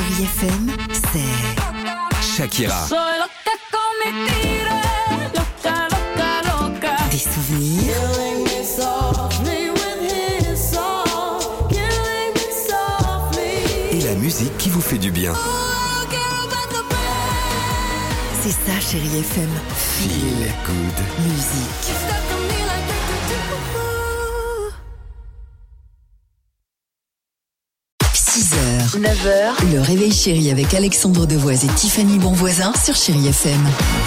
Chérie FM, c'est Shakira. des souvenirs, Et la musique qui vous fait du bien. c'est ça Chérie FM. Feel good. Musique. 6h, 9h, le réveil chéri avec Alexandre Devoise et Tiffany Bonvoisin sur Chérie FM.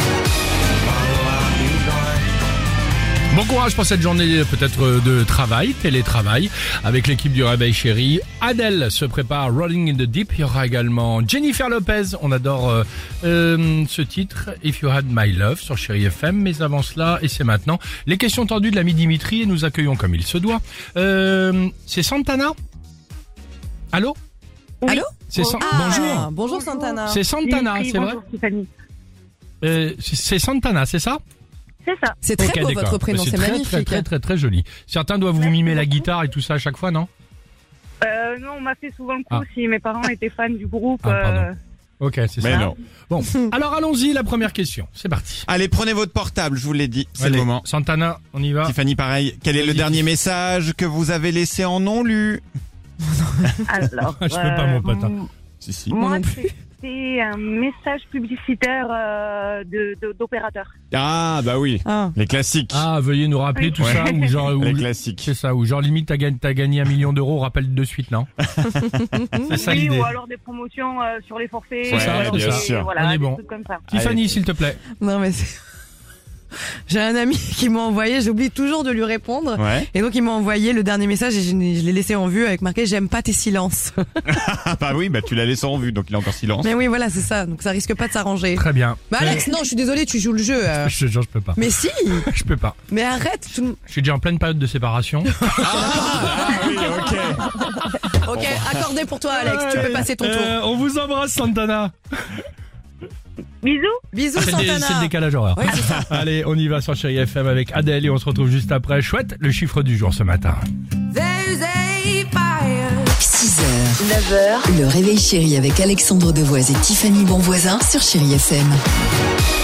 Bon courage pour cette journée peut-être de travail, télétravail, avec l'équipe du Réveil Chéri. Adele se prépare, Rolling in the Deep. Il y aura également Jennifer Lopez. On adore ce titre, If You Had My Love, sur Chéri FM. Mais avant cela, et c'est maintenant, les questions tendues de l'ami Dimitri, et nous accueillons comme il se doit. C'est Santana? Allô? Oui. Allô? Bonjour. Bonjour Santana. C'est Santana, Dimitri, c'est vrai? bonjour Tiffany. C'est Santana, c'est ça? C'est ça. C'est très Ok, beau d'accord. votre prénom, c'est très, magnifique. Très, très, très joli. Certains doivent vous mimer la guitare et tout ça à chaque fois, non? Non, on m'a fait souvent le coup Ah. si mes parents étaient fans du groupe. Ah, pardon. Ok, c'est ça. Mais non. Bon, alors allons-y, la première question. C'est parti. Allez, prenez votre portable, je vous l'ai dit. C'est Allez, le moment. Santana, on y va. Tiffany, pareil. Quel est le Vas-y. dernier message que vous avez laissé en non lu? Alors, Je peux pas, mon pote, hein. Si. moi, non plus. c'était un message publicitaire d'opérateur. Ah, bah oui. Ah. Les classiques. Ah, veuillez nous rappeler Oui. tout ça, ou genre, Les classiques. c'est ça, ou genre limite t'as gagné 1 million d'euros, rappelle de suite, non? C'est ça Oui, l'idée. ou alors des promotions sur les forfaits. C'est ça, ou alors bien des- sûr. Voilà, On est des bon. trucs comme ça. Tiffany, Allez. s'il te plaît. Non mais c'est... J'ai un ami qui m'a envoyé, j'oublie toujours de lui répondre. Ouais. Et donc il m'a envoyé le dernier message et je l'ai laissé en vue avec marqué j'aime pas tes silences. Ah, bah oui, bah tu l'as laissé en vue, donc il est encore silence. Mais oui voilà c'est ça, donc ça risque pas de s'arranger. Très bien. Bah Alex, non je suis désolée tu joues le jeu. Je te jure, je peux pas. Mais si, Je peux pas. mais arrête. Je suis déjà en pleine période de séparation. Ah oui, ok. Ok, accordé pour toi Alex, tu peux passer ton tour. On vous embrasse, Santana. Bisous. Bisous C'est Santana. le décalage horaire. Oui, c'est ça. Allez, on y va sur Chéri FM avec Adèle et on se retrouve juste après. Chouette, le chiffre du jour ce matin. 6h, 9h, le réveil chéri avec Alexandre Devoise et Tiffany Bonvoisin sur Chérie FM.